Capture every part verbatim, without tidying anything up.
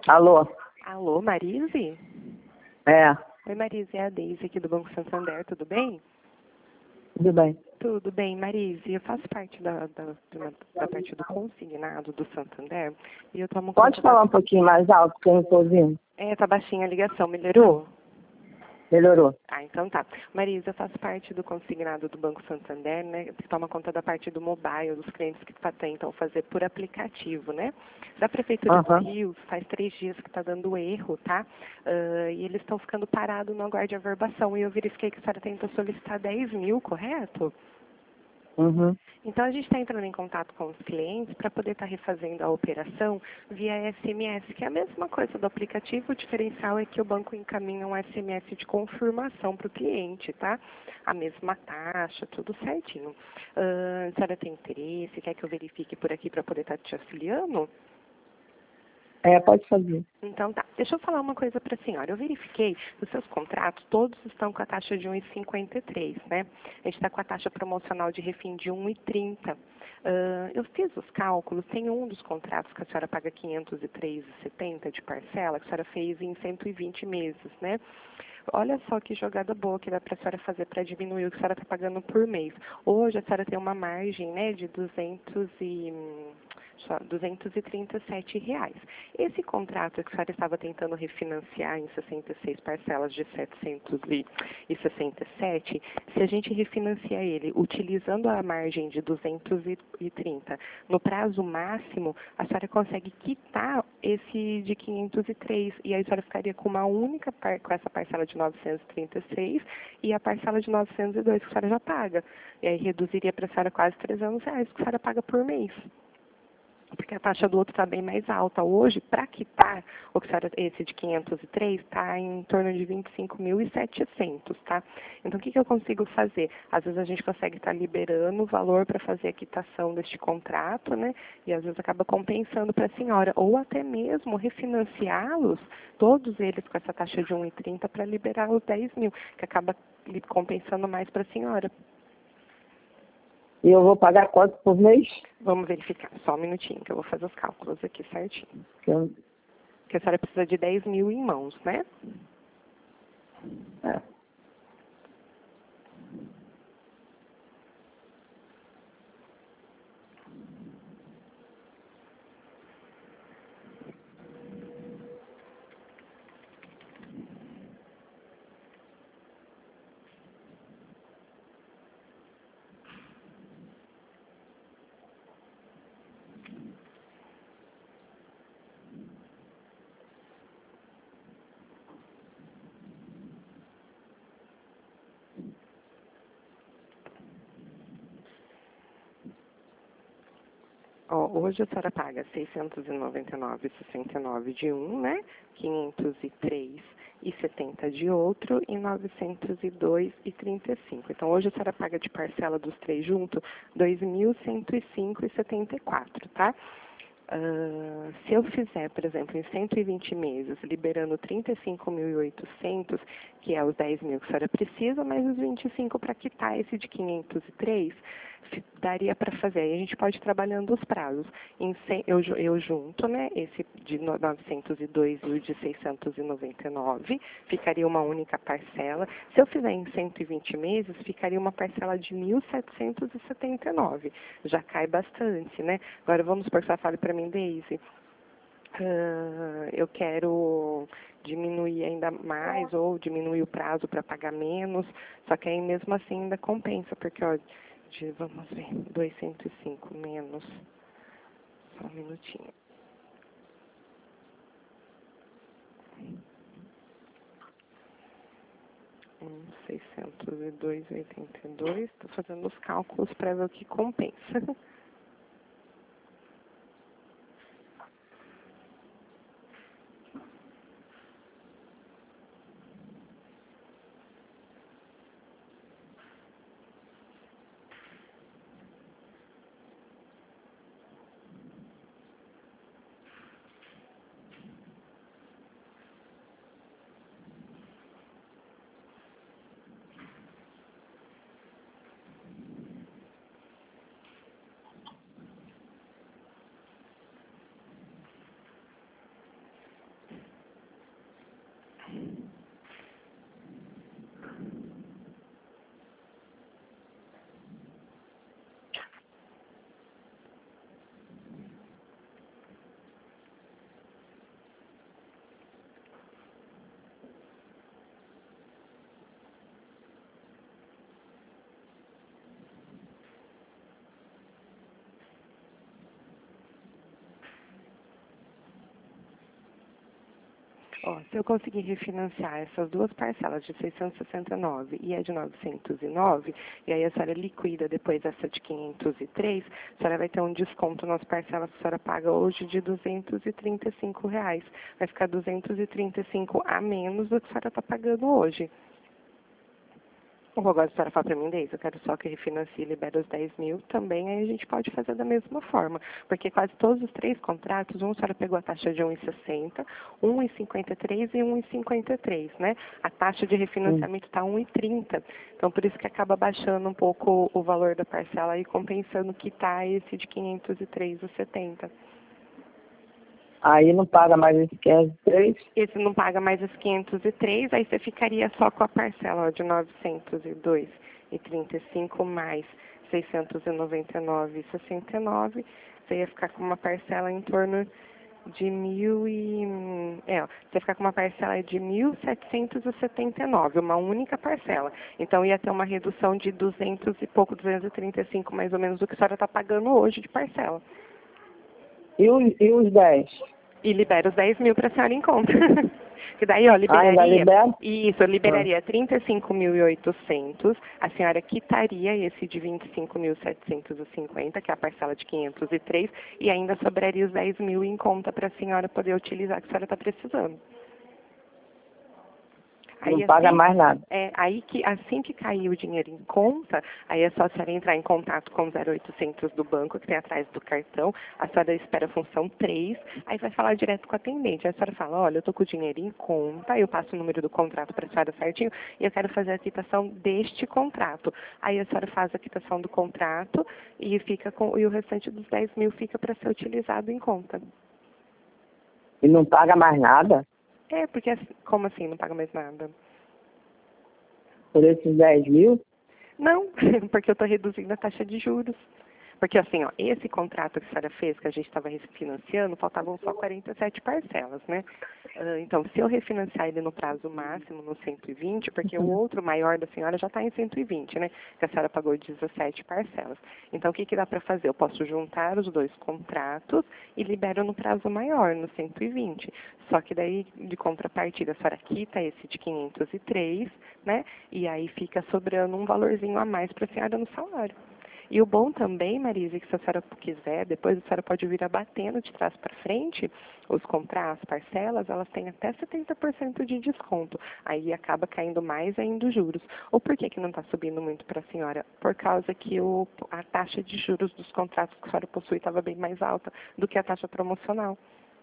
Alô? Alô, Marise? É, Oi, Marise, é a Deise aqui do Banco Santander, tudo bem? tudo bem. Tudo bem, Marise. Eu faço parte da, da, da, da parte do consignado do Santander e eu tomo Pode conta falar da... um pouquinho mais alto, que eu não estou ouvindo. É, tá baixinha a ligação, melhorou? Melhorou. Ah, então tá. Marisa, eu faço parte do consignado do Banco Santander, né? Que toma conta da parte do mobile, dos clientes que tá, tentam fazer por aplicativo, né? Da Prefeitura Aham. do Rio, faz três dias que está dando erro, tá? Ah, e eles estão ficando parados no aguardo de averbação. E eu verifiquei que a senhora tenta solicitar dez mil, correto? Uhum. Então, a gente está entrando em contato com os clientes para poder estar refazendo a operação via S M S, que é a mesma coisa do aplicativo. O diferencial é que o banco encaminha um S M S de confirmação para o cliente, tá? A mesma taxa, tudo certinho. Ah, a senhora tem interesse? Quer que eu verifique por aqui para poder estar te auxiliando? É, pode fazer. Então tá, deixa eu falar uma coisa para a senhora. Eu verifiquei, os seus contratos todos estão com a taxa de um vírgula cinquenta e três, né? A gente está com a taxa promocional de refim de um vírgula trinta. Uh, eu fiz os cálculos, tem um dos contratos que a senhora paga quinhentos e três reais e setenta centavos de parcela, que a senhora fez em cento e vinte meses, né? Olha só que jogada boa que dá para a senhora fazer para diminuir o que a senhora está pagando por mês. Hoje a senhora tem uma margem, né, de duzentos e, só, duzentos e trinta e sete reais. Esse contrato que a senhora estava tentando refinanciar em sessenta e seis parcelas de setecentos e sessenta e sete, se a gente refinanciar ele utilizando a margem de duzentos e trinta no prazo máximo, a senhora consegue quitar esse de quinhentos e três e aí a senhora ficaria com uma única par com essa parcela de novecentos e trinta e seis e a parcela de novecentos e dois que a senhora já paga. E aí reduziria para a senhora quase trezentos reais que a senhora paga por mês. Porque a taxa do outro está bem mais alta. Hoje, para quitar o que a senhora, esse de quinhentos e três, está em torno de vinte e cinco mil e setecentos, tá? Então, o que, que eu consigo fazer? Às vezes a gente consegue estar liberando o valor para fazer a quitação deste contrato, né? E às vezes acaba compensando para a senhora. Ou até mesmo refinanciá-los, todos eles com essa taxa de um vírgula trinta para liberar os dez mil, que acaba compensando mais para a senhora. E eu vou pagar quanto por mês? Vamos verificar, só um minutinho, que eu vou fazer os cálculos aqui certinho. Que eu- Porque a senhora precisa de dez mil em mãos, né? É. Ó, hoje a senhora paga seiscentos e noventa e nove reais e sessenta e nove centavos de um, né? quinhentos e três reais e setenta centavos de outro e novecentos e dois reais e trinta e cinco. Então, hoje a senhora paga de parcela dos três juntos dois mil cento e cinco reais e setenta e quatro, tá? Uh, se eu fizer, por exemplo, em cento e vinte meses, liberando trinta e cinco mil e oitocentos, que é os dez mil que a senhora precisa, mais os vinte e cinco para quitar esse de quinhentos e três, daria para fazer. Aí a gente pode ir trabalhando os prazos. Em cem, eu, eu junto, né, esse de novecentos e dois e o de seiscentos e noventa e nove, ficaria uma única parcela. Se eu fizer em cento e vinte meses, ficaria uma parcela de mil setecentos e setenta e nove. Já cai bastante, né? Agora vamos por só fale para mim, Deise. Uh, eu quero diminuir ainda mais ou diminuir o prazo para pagar menos, só que aí mesmo assim ainda compensa, porque, ó, de, vamos ver, duzentos e cinco menos, só um minutinho. Um, seiscentos e dois e oitenta e dois, estou fazendo os cálculos para ver o que compensa. Ó, se eu conseguir refinanciar essas duas parcelas de seiscentos e sessenta e nove e a de novecentos e nove, e aí a senhora liquida depois essa de quinhentos e três, a senhora vai ter um desconto nas parcelas que a senhora paga hoje de duzentos e trinta e cinco reais. Vai ficar duzentos e trinta e cinco a menos do que a senhora está pagando hoje. Ou agora a senhora fala para mim, Deise, eu quero só que refinancie e libere os dez mil, também aí a gente pode fazer da mesma forma. Porque quase todos os três contratos, um a senhora pegou a taxa de um vírgula sessenta, um vírgula cinquenta e três e um vírgula cinquenta e três, né? A taxa de refinanciamento está um vírgula trinta. Então, por isso que acaba baixando um pouco o valor da parcela e compensando que está esse de quinhentos e três vírgula setenta. Aí não paga mais esse quinhentos e três? Esse não paga mais os quinhentos e três, aí você ficaria só com a parcela ó, de novecentos e dois e trinta e cinco mais seiscentos e noventa e nove e sessenta e nove, você ia ficar com uma parcela em torno de mil e... É, ó, você ia ficar com uma parcela de mil setecentos e setenta e nove, uma única parcela. Então ia ter uma redução de duzentos e pouco, duzentos e trinta e cinco mais ou menos do que a senhora está pagando hoje de parcela. E os, e os dez? E libera os dez mil para a senhora em conta. Que daí, ó, liberaria... Ah, ainda libera? Isso, eu liberaria trinta e cinco mil e oitocentos, a senhora quitaria esse de vinte e cinco mil setecentos e cinquenta, que é a parcela de quinhentos e três, e ainda sobraria os dez mil em conta para a senhora poder utilizar, que a senhora está precisando. Aí, Não paga assim, mais nada. É, aí que assim que cair o dinheiro em conta, aí é só a senhora entrar em contato com o zero oitocentos do banco, que tem atrás do cartão, a senhora espera a função três, aí vai falar direto com o atendente. Aí a senhora fala, olha, eu tô com o dinheiro em conta, eu passo o número do contrato para a senhora certinho, e eu quero fazer a quitação deste contrato. Aí a senhora faz a quitação do contrato e, fica com, e o restante dos dez mil fica para ser utilizado em conta. E não paga mais nada? É, porque como assim, não paga mais nada? Por esses dez mil? Não, porque eu estou reduzindo a taxa de juros. Porque assim, ó, esse contrato que a senhora fez, que a gente estava refinanciando, faltavam só quarenta e sete parcelas, né? Uh, então, se eu refinanciar ele no prazo máximo, no cento e vinte, porque o outro maior da senhora já está em cento e vinte, né? Que a senhora pagou dezessete parcelas. Então, o que, que dá para fazer? Eu posso juntar os dois contratos e libero no prazo maior, no cento e vinte. Só que daí, de contrapartida, a senhora quita esse de quinhentos e três, né? E aí fica sobrando um valorzinho a mais para a senhora no salário. E o bom também, Marise, que se a senhora quiser, depois a senhora pode vir abatendo de trás para frente, os comprar as parcelas, elas têm até setenta por cento de desconto. Aí acaba caindo mais ainda os juros. Ou por que que não está subindo muito para a senhora? Por causa que o, a taxa de juros dos contratos que a senhora possui estava bem mais alta do que a taxa promocional.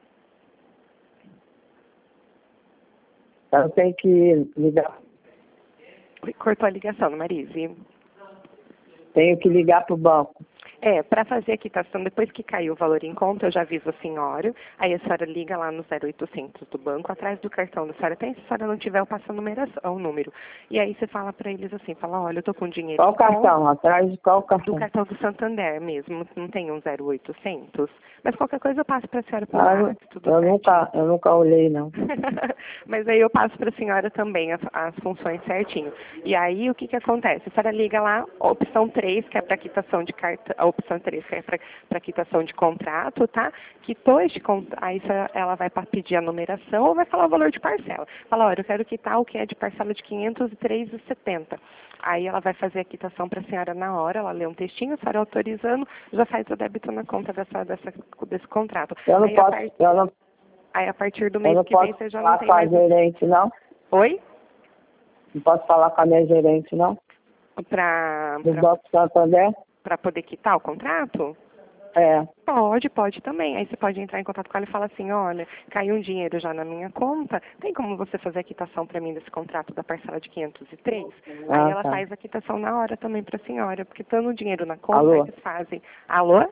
Então tem que ligar. Cortou a ligação, Marise. Tenho que ligar para o banco. É, para fazer a quitação, depois que caiu o valor em conta, eu já aviso a senhora, aí a senhora liga lá no zero oitocentos do banco, atrás do cartão da senhora, até se a senhora não tiver, eu passo a numeração, o número. E aí você fala para eles assim, fala, olha, eu tô com dinheiro Qual em conta. cartão? Atrás de qual cartão? Do cartão do Santander mesmo, não tem um zero oitocentos? Mas qualquer coisa eu passo para a senhora por Ah, WhatsApp, tudo eu certinho. nunca, eu nunca olhei, não. Mas aí eu passo para a senhora também as, as funções certinho. E aí o que que acontece? A senhora liga lá, a opção três, que é para quitação de cartão, a opção três, que é para quitação de contrato, tá? Quitou este contrato, aí ela vai para pedir a numeração ou vai falar o valor de parcela. Fala, olha, eu quero quitar o que é de parcela de quinhentos e três reais e setenta centavos. Aí ela vai fazer a quitação para a senhora na hora, ela lê um textinho, a senhora autorizando, já faz o débito na conta dessa, dessa, desse contrato. Eu não aí, posso, a part... eu não, aí a partir do eu mês não que vem posso você já não falar tem com a mais... gerente, não? Oi? Não posso falar com a minha gerente, não? Para Do Banco Santander? para poder quitar o contrato? É. Pode, pode também. Aí você pode entrar em contato com ela e falar assim, olha, caiu um dinheiro já na minha conta, tem como você fazer a quitação para mim desse contrato da parcela de quinhentos e três? Ah, Aí ela tá. faz a quitação na hora também para a senhora, porque estando o dinheiro na conta, Alô? eles fazem. Alô?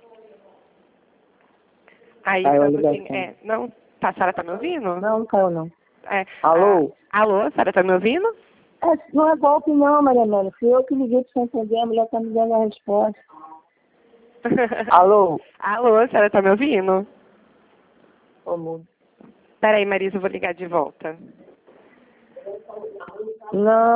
Aí, Caiu a estando o ligação. dinheiro... É, não, tá, a senhora tá me ouvindo? Não, não caiu, não. É, Alô? a, alô, a senhora tá me ouvindo? É, não é golpe, não, Maria Amélia. Fui eu que liguei para Santander, a mulher está me dando a resposta. Alô? Alô, a senhora tá me ouvindo? Ô, mundo. Peraí, Marisa, eu vou ligar de volta. Não.